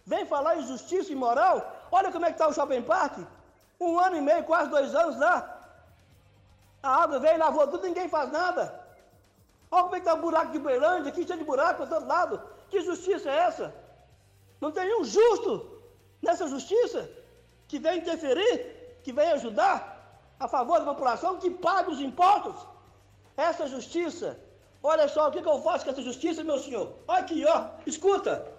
Vem falar em justiça e moral? Olha como é que está o Shopping Park. 1 ano e meio, quase 2 anos lá. A água veio, lavou tudo, ninguém faz nada. Olha como é que está o buraco de Uberlândia, aqui cheio de buraco para todo lado. Que justiça é essa? Não tem nenhum justo nessa justiça que vem interferir, que vem ajudar a favor da população, que paga os impostos. Essa justiça, olha só o que eu faço com essa justiça, meu senhor. Olha aqui, ó, escuta.